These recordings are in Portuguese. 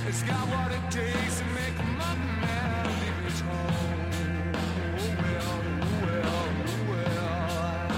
It's got what it takes to make a man leave his home. Oh well, oh well, oh well.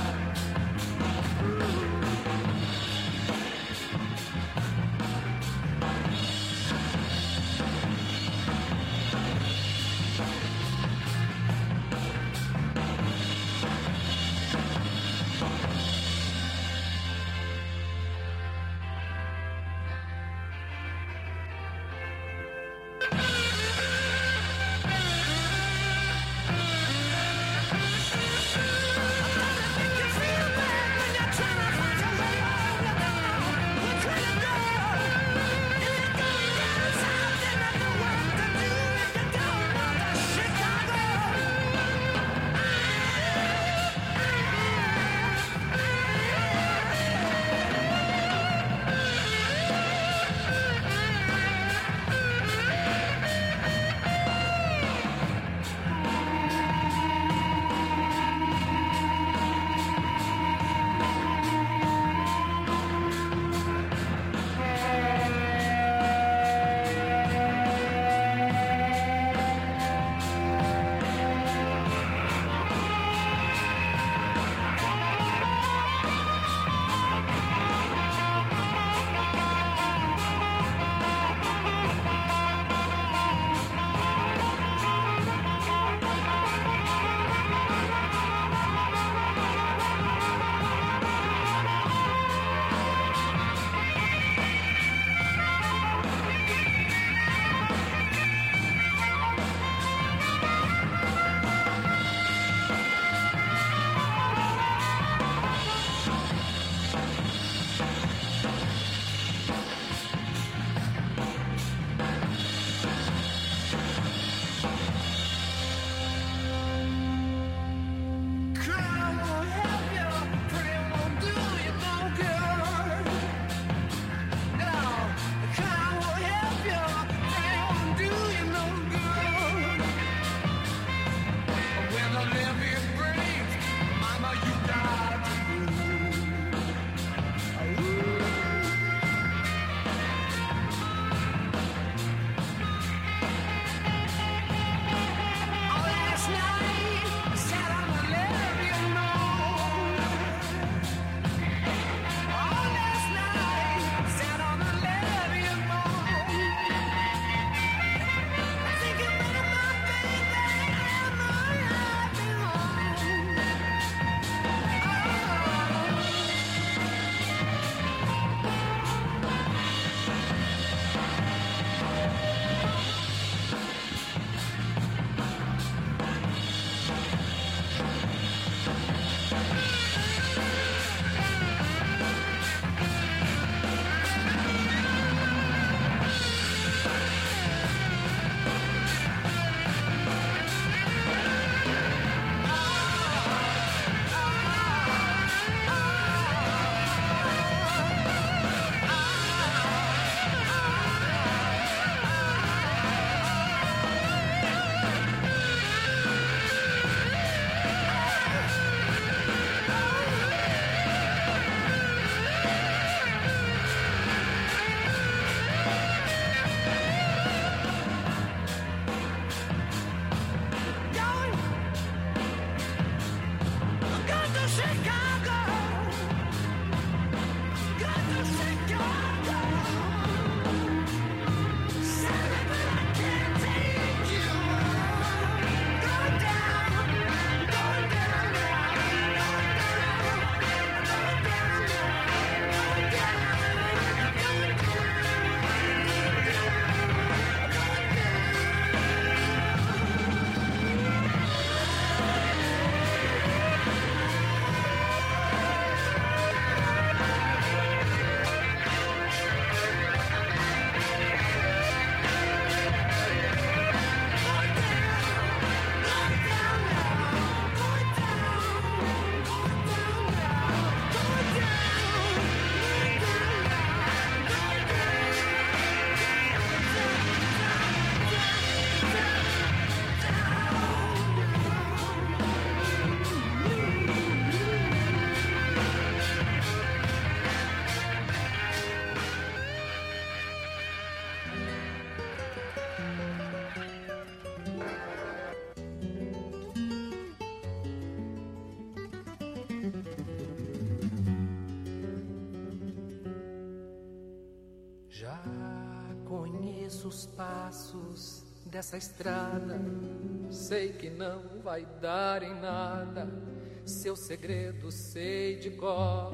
conheço os passos dessa estrada, sei que não vai dar em nada, seu segredo sei de cor.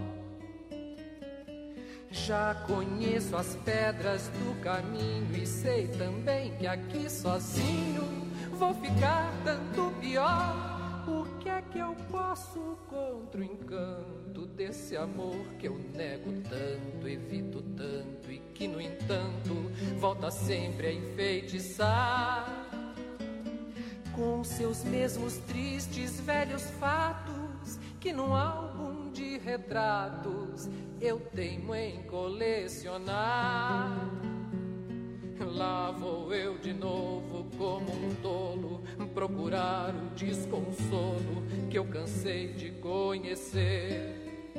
Já conheço as pedras do caminho e sei também que aqui sozinho vou ficar tanto pior. O que é que eu posso contra o encanto desse amor que eu nego tanto, evito tanto e que, no entanto, volta sempre a enfeitiçar? Com seus mesmos tristes velhos fatos que num álbum de retratos eu teimo em colecionar. Lá vou eu de novo como um tolo procurar o desconsolo que eu cansei de conhecer.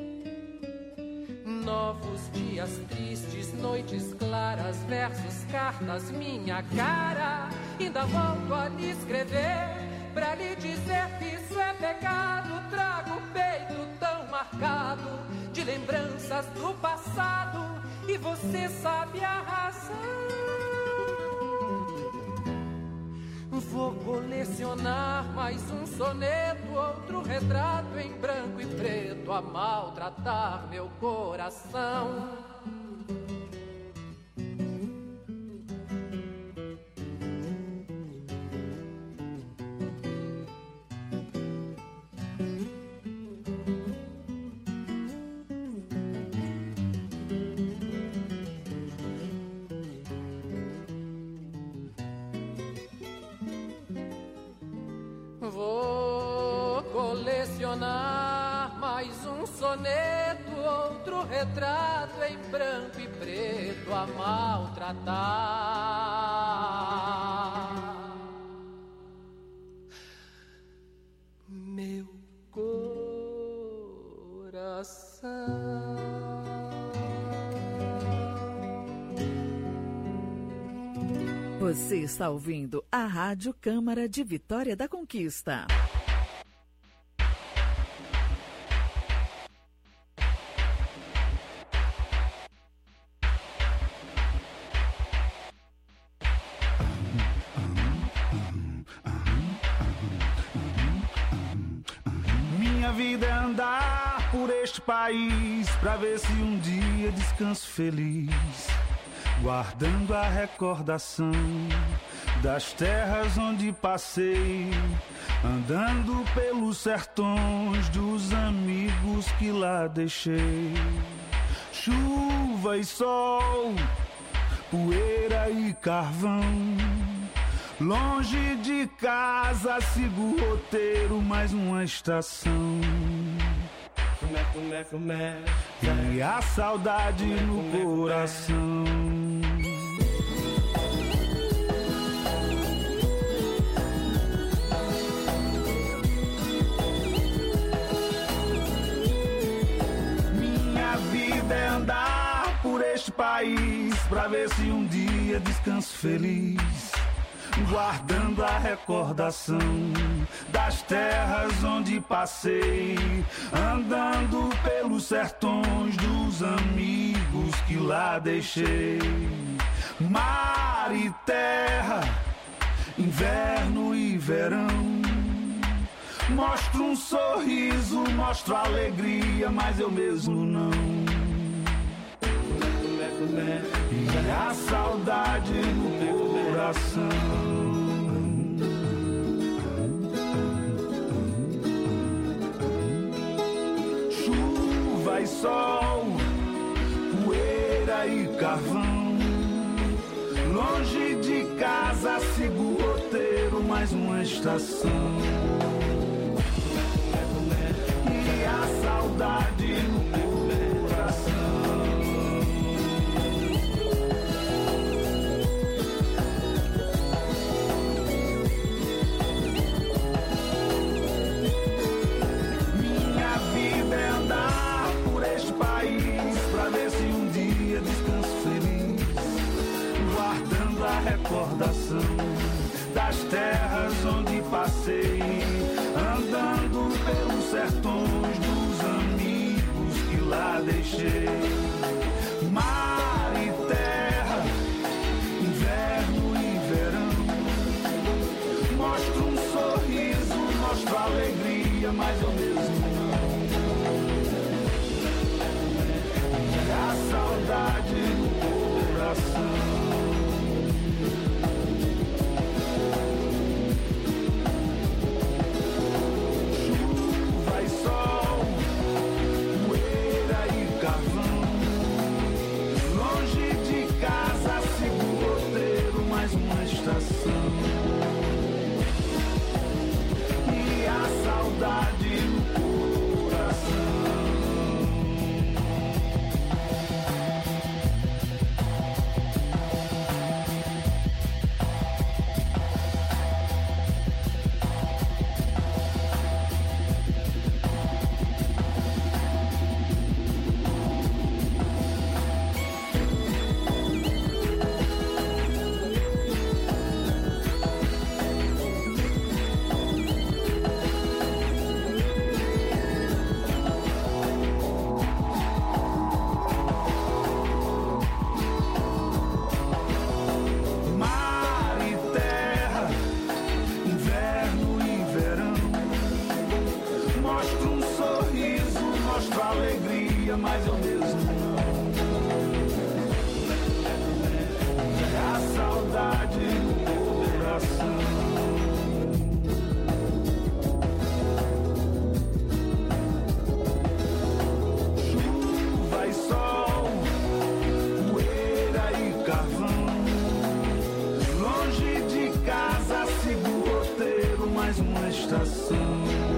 Novos dias tristes, noites claras, versos, cartas, minha cara. Ainda volto a lhe escrever pra lhe dizer que isso é pecado. Trago o peito tão marcado de lembranças do passado e você sabe a razão. Vou colecionar mais um soneto, outro retrato em branco e preto a maltratar meu coração. Vou colecionar mais um soneto, outro retrato em branco e preto a maltratar meu coração. Você está ouvindo a Rádio Câmara de Vitória da Conquista. Minha vida é andar por este país pra ver se um dia descanso feliz, guardando a recordação das terras onde passei, andando pelos sertões dos amigos que lá deixei. Chuva e sol, poeira e carvão, longe de casa sigo o roteiro, mais uma estação. E a saudade no coração. Minha vida é andar por este país pra ver se um dia descanso feliz, guardando a recordação das terras onde passei, andando pelos sertões dos amigos que lá deixei. Mar e terra, inverno e verão, mostro um sorriso, mostro alegria, mas eu mesmo não. E a saudade no coração. Chuva e sol, poeira e carvão, longe de casa sigo o roteiro, mais uma estação. E a saudade no coração. A recordação das terras onde passei, andando pelos sertões dos amigos que lá deixei. Mar e terra, inverno estação. E a saudade no coração. Mas eu mesmo não. É a saudade no coração. Chuva e sol, poeira e carvão. Longe de casa sigo o roteiro, mais uma estação.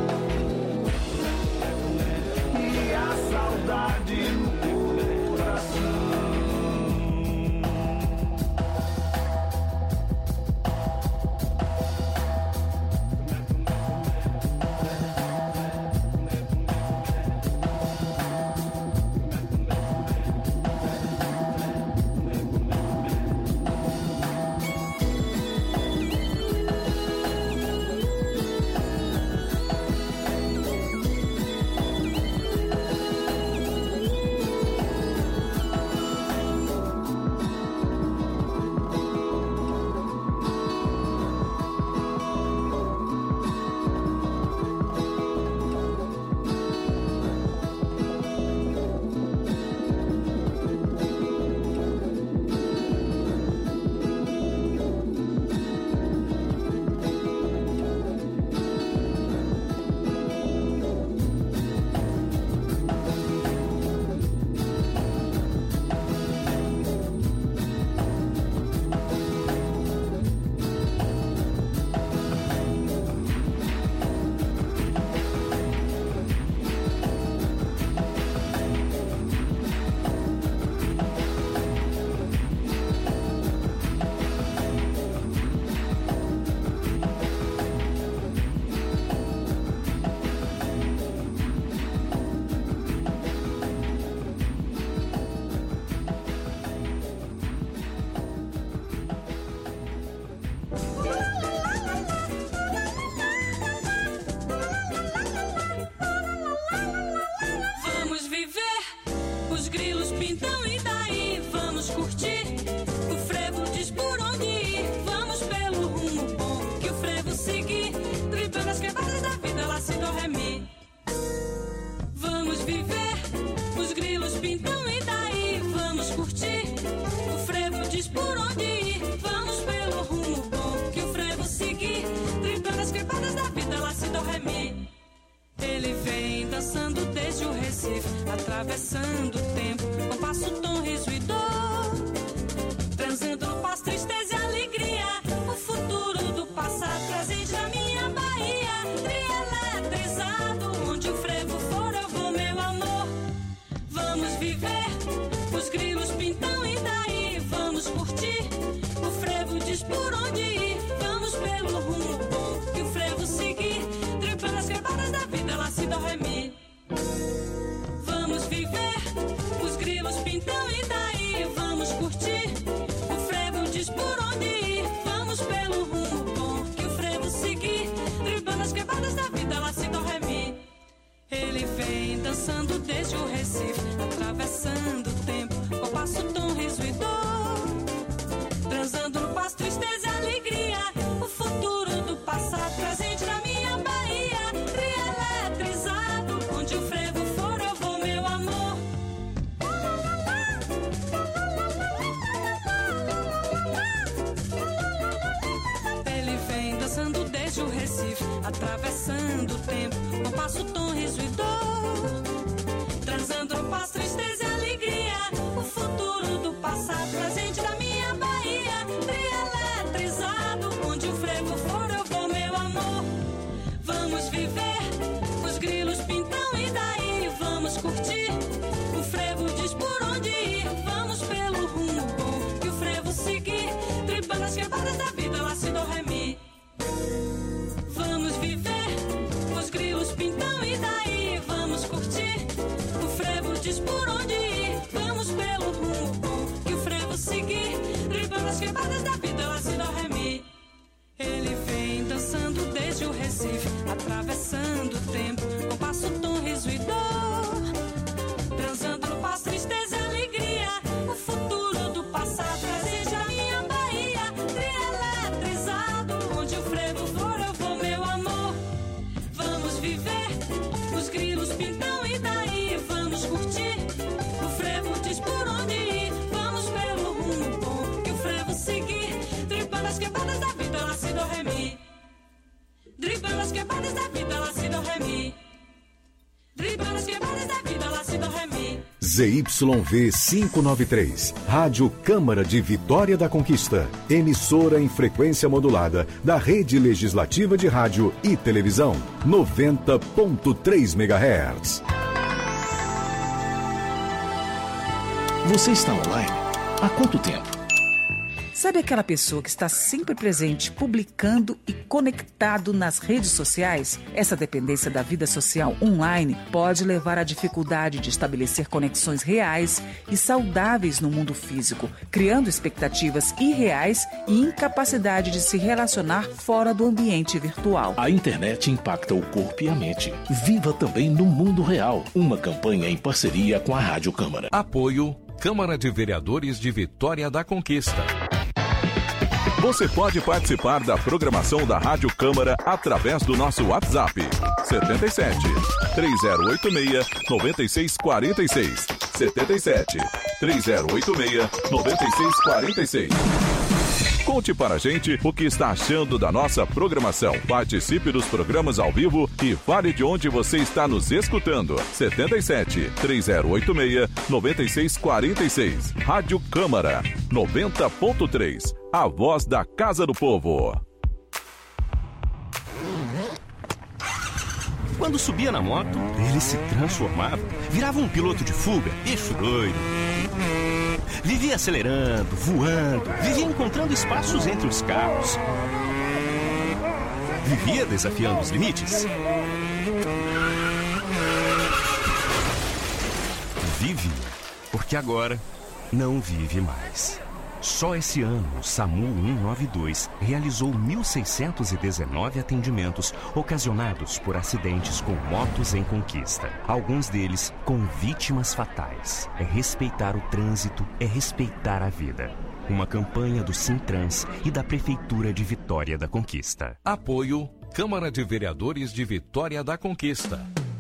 Saudade no coração. Atravessando o tempo, com passo, tom, riso e dor, transando no paz, tristeza e alegria, o futuro do passado presente na minha Bahia, trieletrizado, onde o frevo for eu vou, meu amor. Vamos viver, os grilos pintam e daí, vamos curtir, o frevo diz por onde ir, vamos pelo rumo bom, que o frevo seguir, driblando as quebradas da vida, lá se dó, ré, mi. Vamos viver, os grilos pintam e daí, vamos curtir, o frevo diz por onde ir, vamos pelo rumo bom, que o frevo seguir, driblando as quebradas da vida, lá se dó, ré, mi. Ele vem dançando desde o Recife, atravessando o tempo, com passo, tom, riso e dor, transando no passo, tristeza e alegria, o futuro do passado presente na minha Bahia, trieletrizado, onde o frevo for eu vou, meu amor. Ele vem dançando desde o Recife, atravessando o tempo, com passo, tom, riso e dor, transando no passo, tristeza e alegria, o futuro do passado presente da minha Bahia, trieletrizado. quebradas da vida, lá si, do, ré, mi. Vamos viver, os grilos pintam e daí vamos curtir. O frevo diz por onde ir, vamos pelo rumo bom que o frevo seguir. Driblando as quebradas da vida, lá si, do, ré, mi. Ele vem dançando desde o Recife, atravessando o tempo, com passo, tom, riso e dor. Transando no passo, tristeza e alegria, o futuro do passado, presente a minha Bahia. Trieletrizado, onde o frevo for eu vou, meu amor. Vamos viver, os grilos pintam e daí vamos curtir. O frevo diz por onde ir, vamos pelo rumo bom que o frevo seguir. Driblando as quebradas da vida, lá si, do, ré, mi. Driblando as quebradas da vida, lá si, do, ré, mi. Driblando as quebradas da vida, lá si, do, ré, mi. ZYV 593, Rádio Câmara de Vitória da Conquista, emissora em frequência modulada da Rede Legislativa de Rádio e Televisão, 90.3 MHz. Você está online? Há quanto tempo? Sabe aquela pessoa que está sempre presente, publicando e conectado nas redes sociais? Essa dependência da vida social online pode levar à dificuldade de estabelecer conexões reais e saudáveis no mundo físico, criando expectativas irreais e incapacidade de se relacionar fora do ambiente virtual. A internet impacta o corpo e a mente. Viva também no mundo real. Uma campanha em parceria com a Rádio Câmara. Apoio Câmara de Vereadores de Vitória da Conquista. Você pode participar da programação da Rádio Câmara através do nosso WhatsApp 77 3086 9646 77 3086 9646. Conte para a gente o que está achando da nossa programação. Participe dos programas ao vivo e fale de onde você está nos escutando. 77 3086 9646. Rádio Câmara 90.3. A voz da Casa do Povo. Quando subia na moto, ele se transformava, virava um piloto de fuga, bicho doido. Vivia acelerando, voando, vivia encontrando espaços entre os carros. Vivia desafiando os limites. Vive, porque agora não vive mais. Só esse ano, o SAMU 192 realizou 1.619 atendimentos ocasionados por acidentes com motos em conquista. Alguns deles com vítimas fatais. É respeitar o trânsito, é respeitar a vida. Uma campanha do Sintrans e da Prefeitura de Vitória da Conquista. Apoio Câmara de Vereadores de Vitória da Conquista.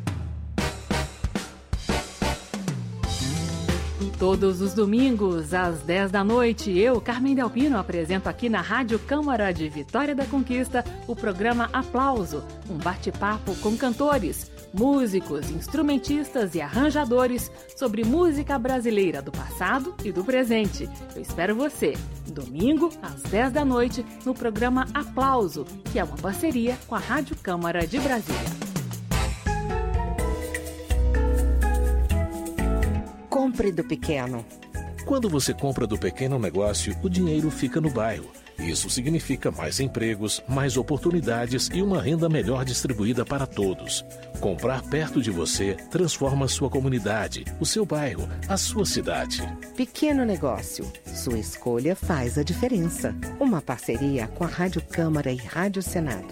Todos os domingos, às 10 da noite, eu, Carmen Delpino, apresento aqui na Rádio Câmara de Vitória da Conquista o programa Aplauso, um bate-papo com cantores, músicos, instrumentistas e arranjadores sobre música brasileira do passado e do presente. Eu espero você, domingo, às 10 da noite, no programa Aplauso, que é uma parceria com a Rádio Câmara de Brasília. Compre do pequeno. Quando você compra do pequeno negócio, o dinheiro fica no bairro. Isso significa mais empregos, mais oportunidades e uma renda melhor distribuída para todos. Comprar perto de você transforma sua comunidade, o seu bairro, a sua cidade. Pequeno negócio. Sua escolha faz a diferença. Uma parceria com a Rádio Câmara e Rádio Senado.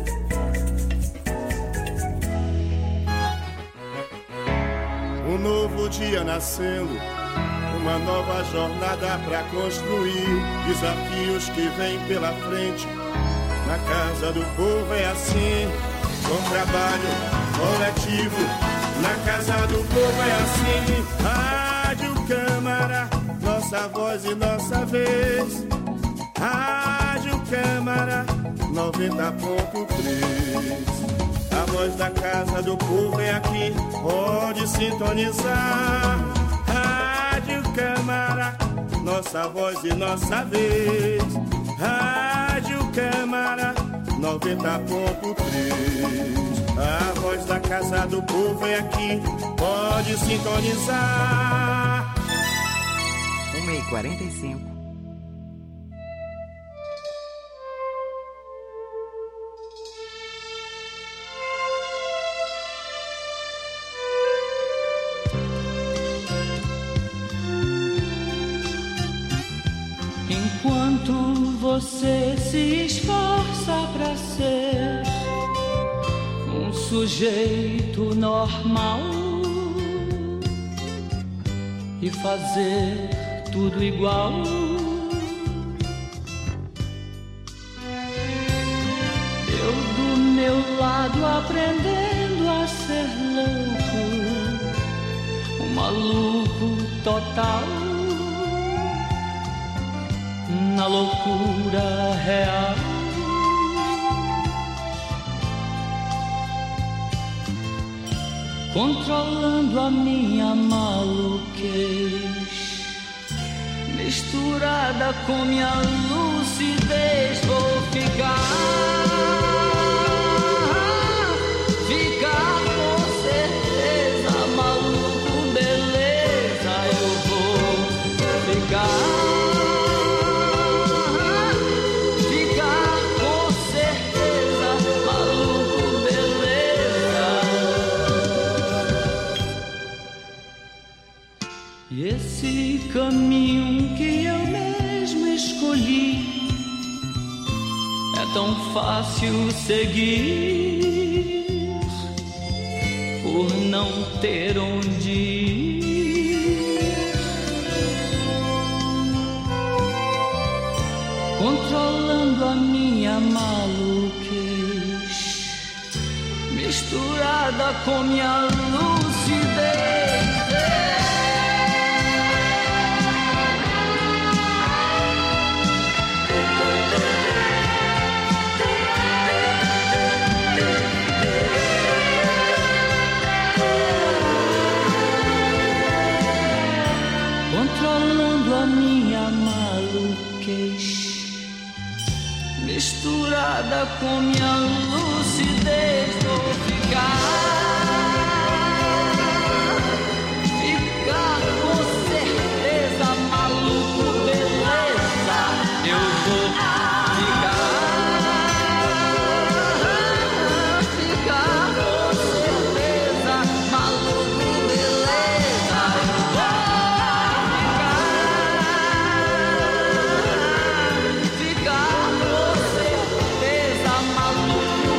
Um novo dia nascendo, uma nova jornada pra construir. Desafios que vêm pela frente, na Casa do Povo é assim. Com trabalho coletivo, na Casa do Povo é assim. Rádio Câmara, nossa voz e nossa vez. Rádio Câmara, 90.3. A voz da Casa do Povo é aqui, pode sintonizar. Rádio Câmara, nossa voz e nossa vez. Rádio Câmara, 90.3. A voz da Casa do Povo é aqui, pode sintonizar. 1h45. você se esforça pra ser um sujeito normal e fazer tudo igual. Eu do meu lado aprendendo a ser louco, um maluco total, na loucura real. Controlando a minha maluquez, misturada com minha lucidez, vou ficar com certeza, maluco, beleza, eu vou ficar com certeza, maluco, beleza. E esse caminho que eu mesmo escolhi é tão fácil seguir, por não ter onde ir. Controlando a minha maluquez, misturada com minha lucidez. Controlando a minha maluquez, misturada com minha lucidez, vou ficar com certeza, maluco, beleza, eu vou ficar com certeza, maluco, beleza, eu vou ficar com certeza, maluco,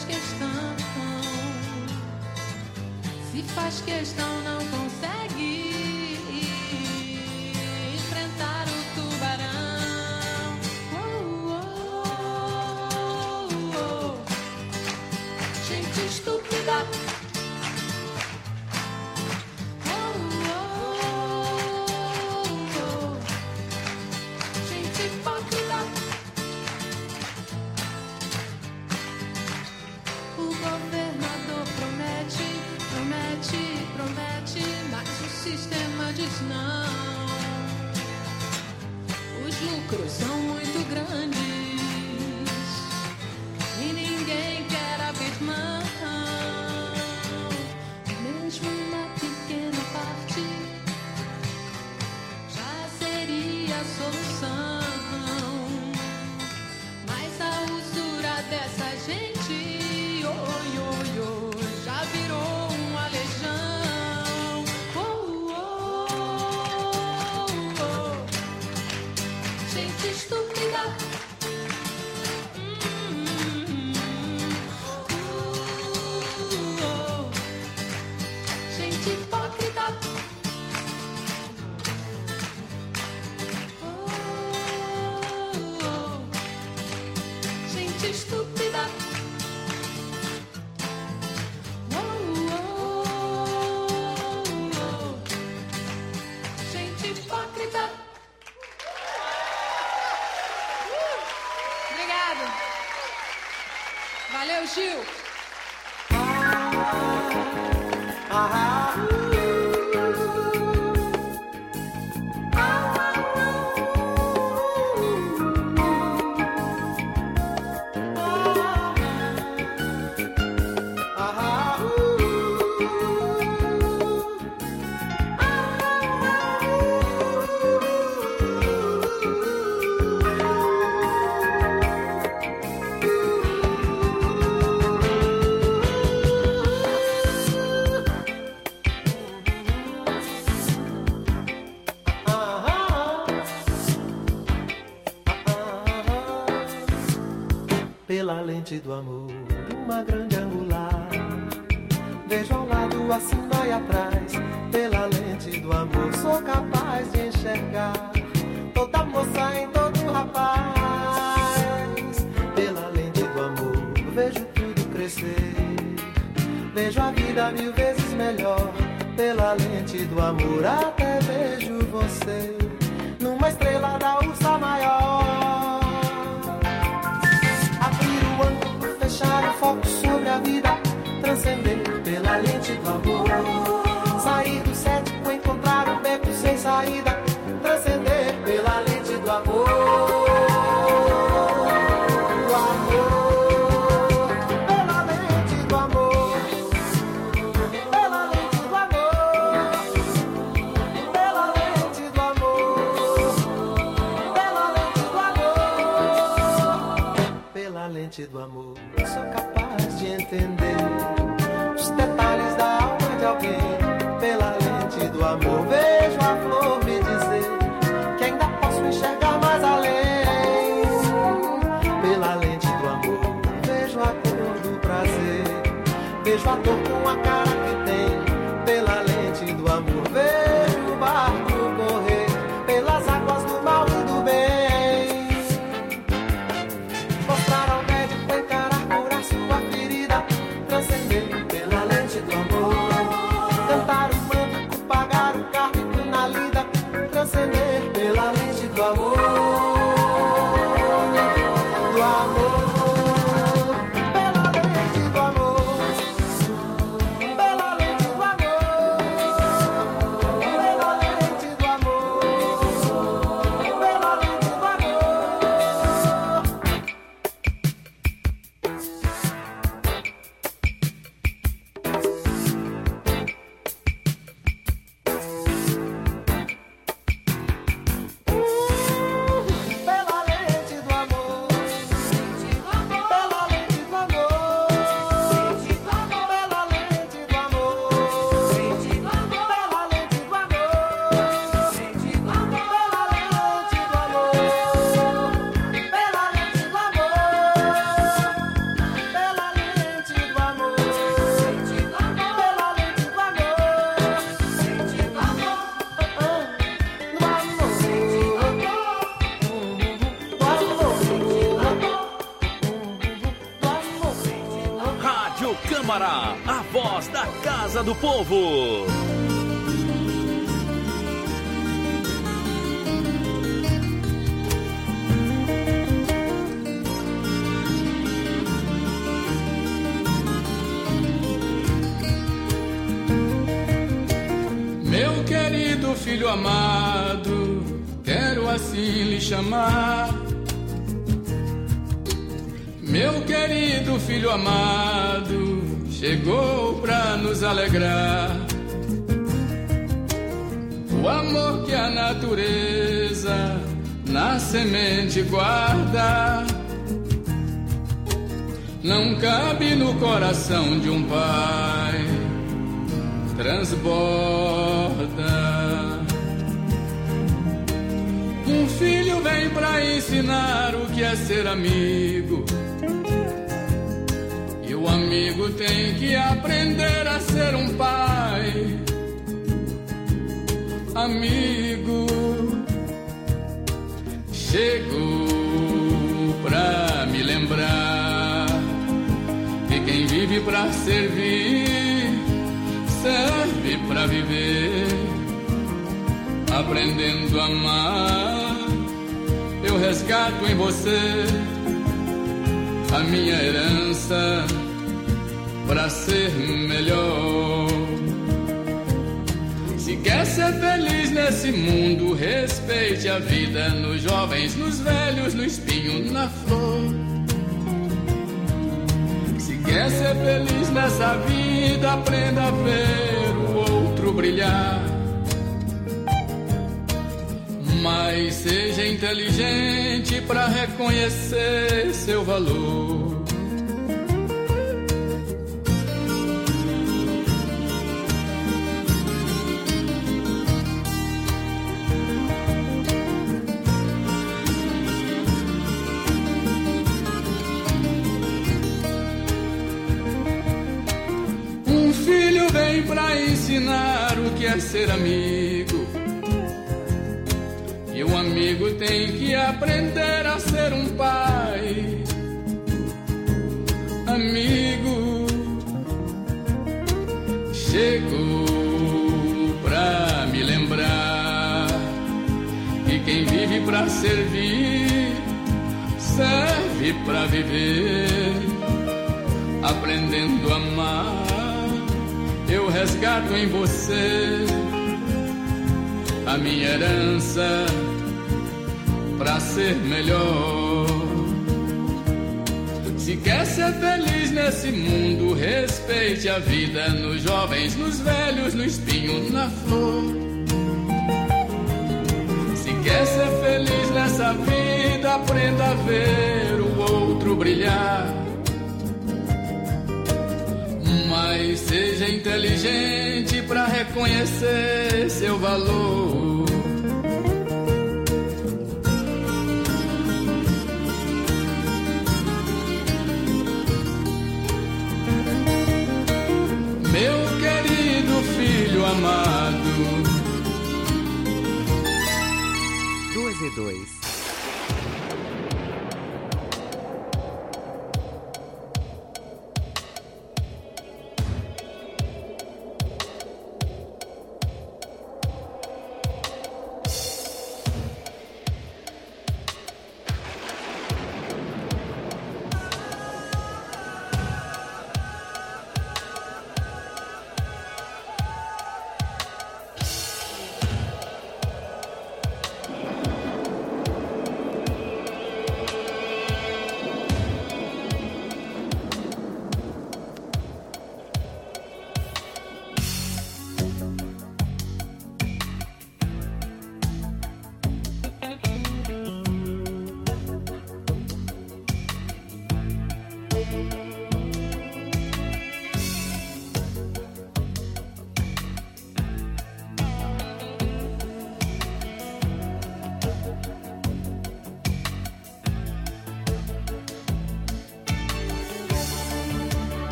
faz questão, se faz questão não consegue enfrentar o tubarão. Gente estúpida. Gente hipócrita. O governador promete, mas o sistema diz não. Os lucros são muito grandes e ninguém quer abrir mão. Mesmo uma pequena parte já seria a solução. Mas a usura dessa gente, já virou uma legião. Gente estúpida. Gente hipócrita. Gente estúpida. Gente hipócrita. Obrigada. Valeu, Gil. Pela lente do amor, uma grande angular, vejo ao lado, acima e atrás. Pela lente do amor, sou capaz de enxergar toda moça em todo rapaz. Pela lente do amor, vejo tudo crescer, vejo a vida 1000 vezes melhor. Pela lente do amor, até vejo você numa estrela da ursa maior. Fechar o foco sobre a vida, transcender pela lente do amor. Sair do cético, encontrar um beco sem saída, transcender pela lente do amor. Do amor, pela lente do amor. Pela lente do amor. Pela lente do amor. Pela lente do amor. Pela lente do amor. Sou capaz de entender os detalhes da alma de alguém. Pela lente do amor, vejo a flor me dizer que ainda posso enxergar mais além. Pela lente do amor, vejo a cor do prazer, vejo a dor com a cara que tem. Pela lente do amor, vejo o barco correr pelas águas do mal e do bem. Mostrar ao médico encarar sua ferida, transcender pela lente do amor. Câmara, a voz da Casa do Povo. Meu querido filho amado, quero assim lhe chamar. Meu querido filho amado, chegou pra nos alegrar. O amor que a natureza na semente guarda não cabe no coração de um pai, transborda. Um filho vem pra ensinar o que é ser amigo, e o amigo tem que aprender a ser um pai. Amigo, chego pra me lembrar que quem vive pra servir serve pra viver. Aprendendo a amar, eu resgato em você a minha herança pra ser melhor. Se quer ser feliz nesse mundo, respeite a vida nos jovens, nos velhos, no espinho, na flor. Se quer ser feliz nessa vida, aprenda a ver o outro brilhar. Mas seja inteligente pra reconhecer seu valor. Um filho vem pra ensinar o que é ser amigo, e o amigo tem que aprender a ser um pai. Amigo, chego pra me lembrar que quem vive pra servir serve pra viver. Aprendendo a amar, eu resgato em você a minha herança pra ser melhor. Se quer ser feliz nesse mundo, respeite a vida nos jovens, nos velhos, no espinho, na flor. Se quer ser feliz nessa vida, aprenda a ver o outro brilhar. Mas seja inteligente pra reconhecer seu valor. Meu querido filho amado. 2:02.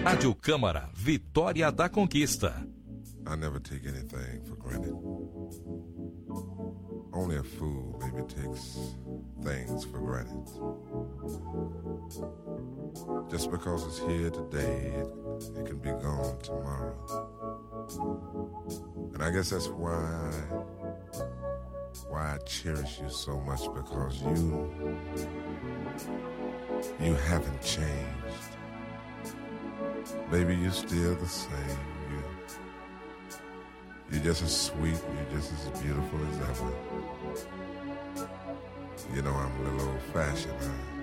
Rádio Câmara, Vitória da Conquista. I never take anything for granted. Only a fool maybe takes things for granted. Just because it's here today, it can be gone tomorrow. And I guess that's why I cherish you so much, because you haven't changed. Baby, you're still the same. You're just as sweet, you're just as beautiful as ever. You know, I'm a little old-fashioned.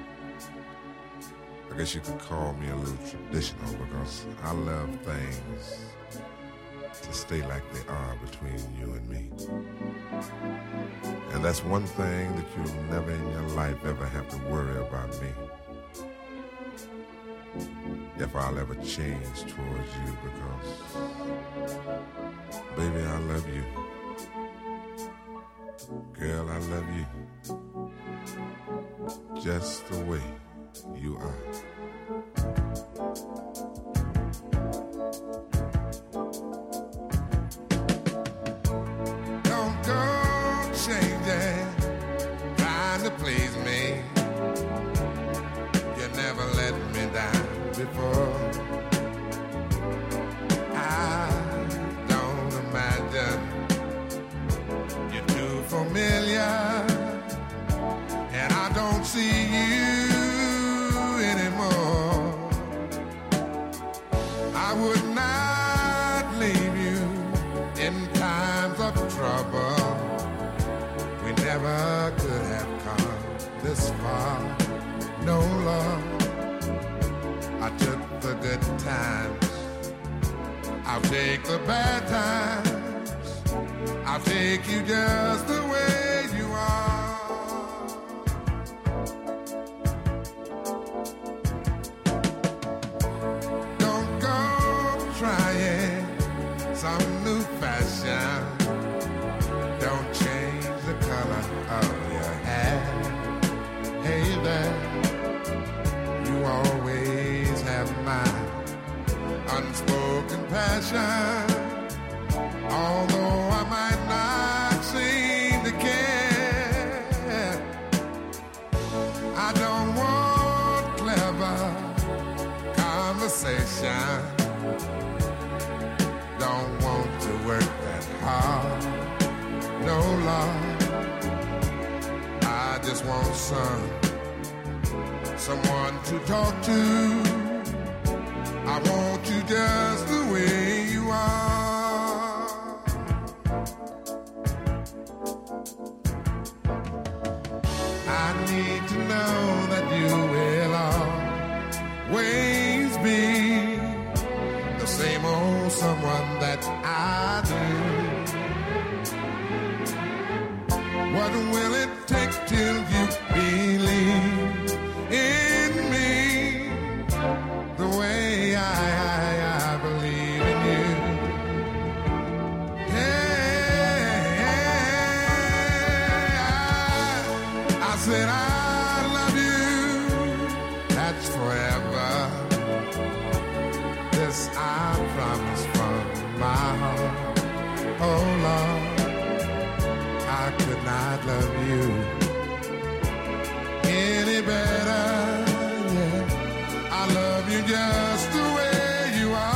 I guess you could call me a little traditional, because I love things to stay like they are between you and me. And that's one thing that you'll never in your life ever have to worry about me. If I'll ever change towards you, because, baby, I love you. Girl, I love you. Just the way you are. Don't go changing, trying to please me. You never let me down before. I don't imagine you're too familiar, and I don't see you anymore. I would not leave you in times of trouble. We never could have come this far. No love. I took the good times, I'll take the bad times, I'll take you just the way you are. Don't go trying some new fashion. Don't change the color of your hair. Hey there, you always have my unspoken passion. Although I might not seem to care, I don't want clever conversation. Don't want to work that hard. No love, I just want someone to talk to. I want you just the way you are. I need to know that you will always be the same old someone that I do. What will it take till you believe in me the way I believe in you? Yeah, I said I love you, that's forever. This I promise from my heart. Oh Lord, I could not love you any better. Yeah, I love you just the way you are.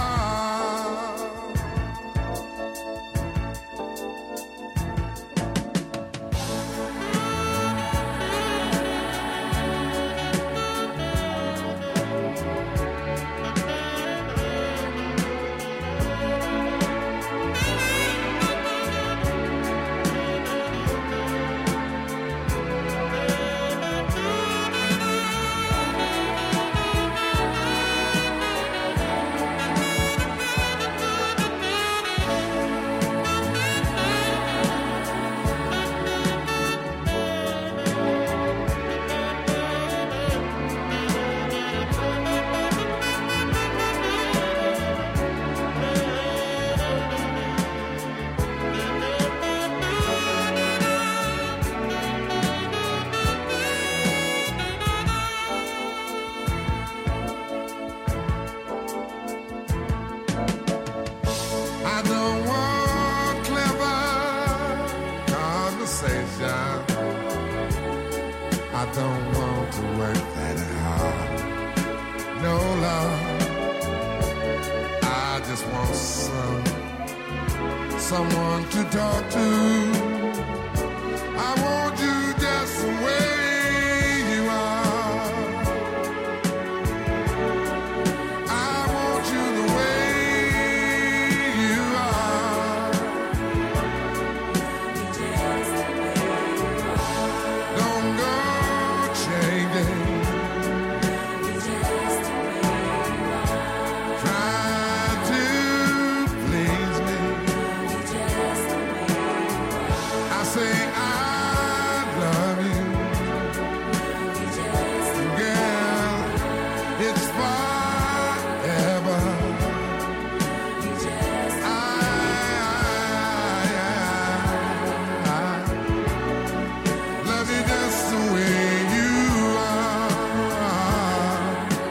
don't want to work that hard. No, love, I just want someone to talk to. I want you just the way you are. I want you the way you are. Don't go changing. Try to please me. I say I love you. Girl, it's forever. I love you just the way you are.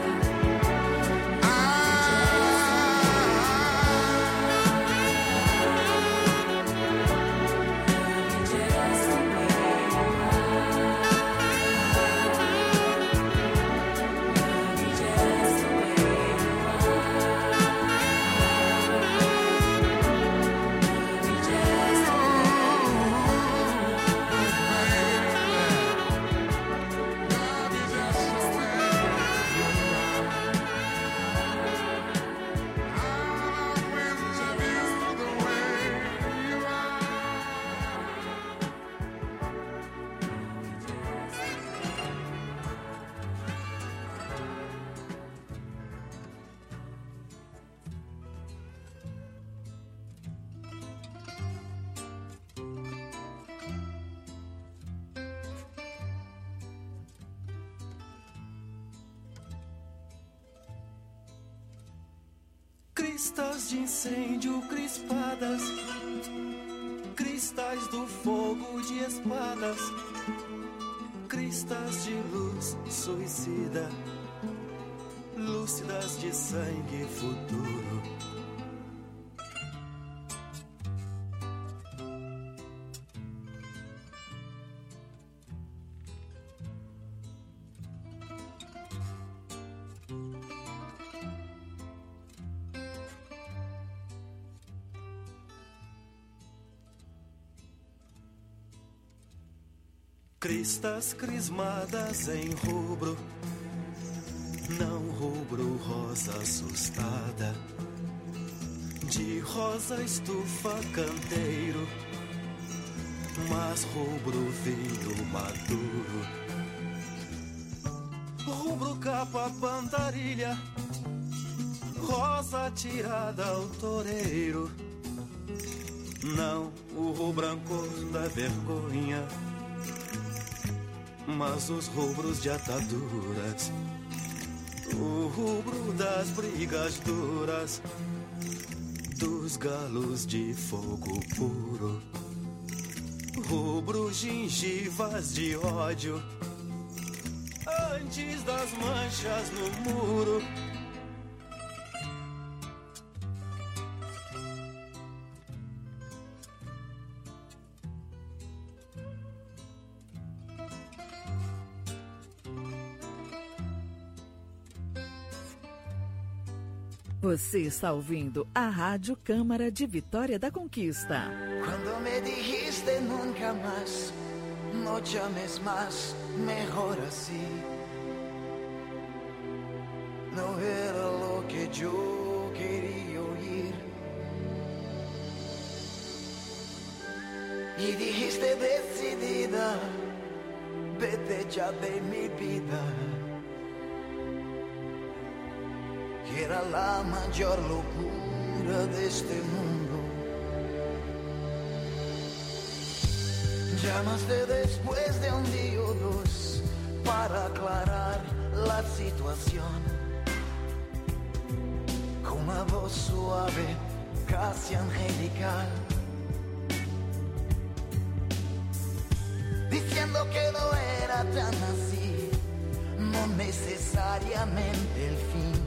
Cristas de incêndio crispadas, cristais do fogo de espadas, cristas de luz suicida, lúcidas de sangue futuro. Cristas crismadas em rubro, não rubro rosa assustada, de rosa estufa canteiro, mas rubro vinho maduro. Rubro capa pantarilha, rosa tirada ao toureiro, não o rubro ancor da vergonha, mas os rubros de ataduras, o rubro das brigas duras, dos galos de fogo puro, rubro gengivas de ódio, antes das manchas no muro. Você está ouvindo a Rádio Câmara de Vitória da Conquista. Cuando me dijiste nunca más, no llames más, mejor así. No era lo que yo quería oír. Y dijiste decidida, vete ya de mi vida. Que era la mayor locura de este mundo. Llamaste después de un día o dos para aclarar la situación, con una voz suave, casi angelical, diciendo que no era tan así, no necesariamente el fin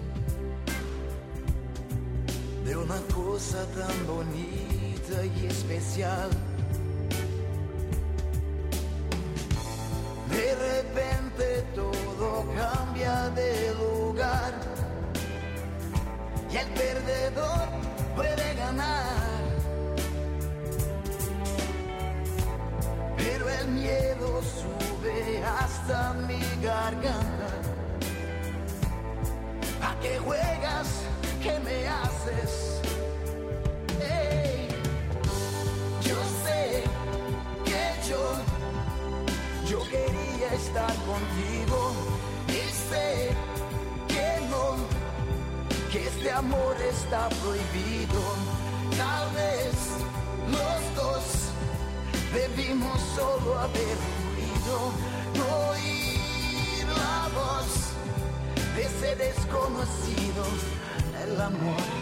de una cosa tan bonita y especial. De repente perdedor puede ganar. Pero el miedo sube hasta mi garganta. ¿A qué juegas? ¿Qué me haces? Hey, yo sé que yo quería estar contigo y sé que no, que este amor está prohibido. Tal vez los dos debimos solo haber huido, oír la voz de ese desconocido, el amor.